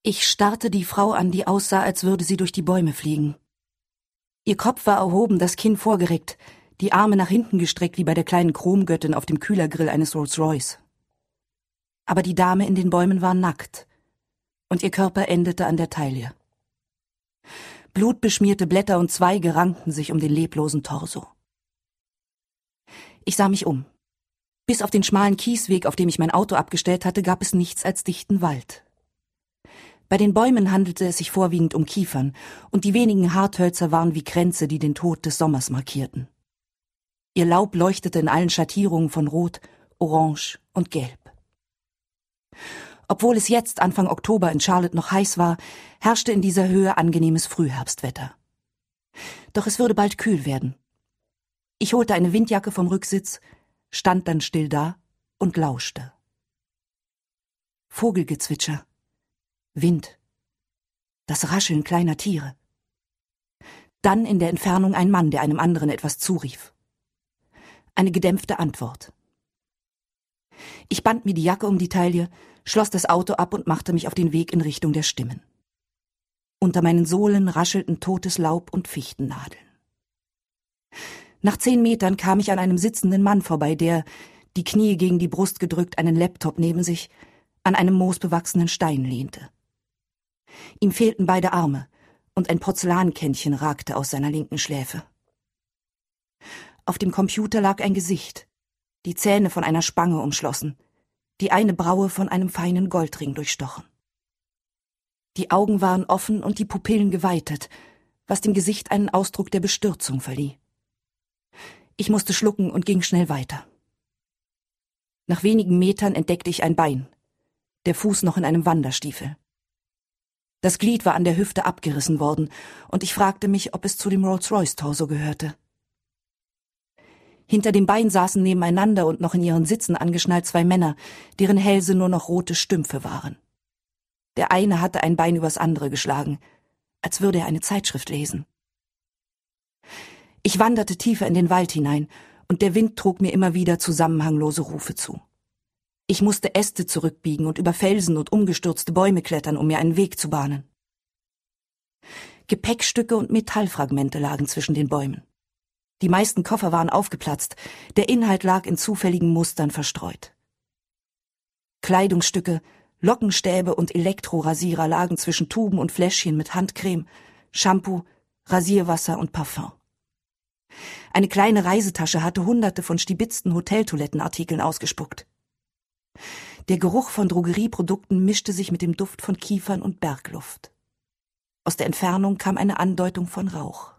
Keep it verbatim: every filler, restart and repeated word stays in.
Ich starrte die Frau an, die aussah, als würde sie durch die Bäume fliegen. Ihr Kopf war erhoben, das Kinn vorgereckt, die Arme nach hinten gestreckt wie bei der kleinen Chromgöttin auf dem Kühlergrill eines Rolls-Royce. Aber die Dame in den Bäumen war nackt, und ihr Körper endete an der Taille. Blutbeschmierte Blätter und Zweige rankten sich um den leblosen Torso. Ich sah mich um. Bis auf den schmalen Kiesweg, auf dem ich mein Auto abgestellt hatte, gab es nichts als dichten Wald. Bei den Bäumen handelte es sich vorwiegend um Kiefern, und die wenigen Harthölzer waren wie Kränze, die den Tod des Sommers markierten. Ihr Laub leuchtete in allen Schattierungen von Rot, Orange und Gelb. Obwohl es jetzt, Anfang Oktober, in Charlotte noch heiß war, herrschte in dieser Höhe angenehmes Frühherbstwetter. Doch es würde bald kühl werden. Ich holte eine Windjacke vom Rücksitz, stand dann still da und lauschte. Vogelgezwitscher, Wind, das Rascheln kleiner Tiere. Dann in der Entfernung ein Mann, der einem anderen etwas zurief. Eine gedämpfte Antwort. Ich band mir die Jacke um die Taille, schloss das Auto ab und machte mich auf den Weg in Richtung der Stimmen. Unter meinen Sohlen raschelten totes Laub und Fichtennadeln. Nach zehn Metern kam ich an einem sitzenden Mann vorbei, der, die Knie gegen die Brust gedrückt, einen Laptop neben sich, an einem moosbewachsenen Stein lehnte. Ihm fehlten beide Arme, und ein Porzellankännchen ragte aus seiner linken Schläfe. Auf dem Computer lag ein Gesicht, die Zähne von einer Spange umschlossen, die eine Braue von einem feinen Goldring durchstochen. Die Augen waren offen und die Pupillen geweitet, was dem Gesicht einen Ausdruck der Bestürzung verlieh. Ich musste schlucken und ging schnell weiter. Nach wenigen Metern entdeckte ich ein Bein, der Fuß noch in einem Wanderstiefel. Das Glied war an der Hüfte abgerissen worden, und ich fragte mich, ob es zu dem Rolls-Royce-Torso gehörte. Hinter dem Bein saßen nebeneinander und noch in ihren Sitzen angeschnallt zwei Männer, deren Hälse nur noch rote Stümpfe waren. Der eine hatte ein Bein übers andere geschlagen, als würde er eine Zeitschrift lesen. Ich wanderte tiefer in den Wald hinein, und der Wind trug mir immer wieder zusammenhanglose Rufe zu. Ich musste Äste zurückbiegen und über Felsen und umgestürzte Bäume klettern, um mir einen Weg zu bahnen. Gepäckstücke und Metallfragmente lagen zwischen den Bäumen. Die meisten Koffer waren aufgeplatzt, der Inhalt lag in zufälligen Mustern verstreut. Kleidungsstücke, Lockenstäbe und Elektrorasierer lagen zwischen Tuben und Fläschchen mit Handcreme, Shampoo, Rasierwasser und Parfum. Eine kleine Reisetasche hatte hunderte von stibitzten Hoteltoilettenartikeln ausgespuckt. Der Geruch von Drogerieprodukten mischte sich mit dem Duft von Kiefern und Bergluft. Aus der Entfernung kam eine Andeutung von Rauch.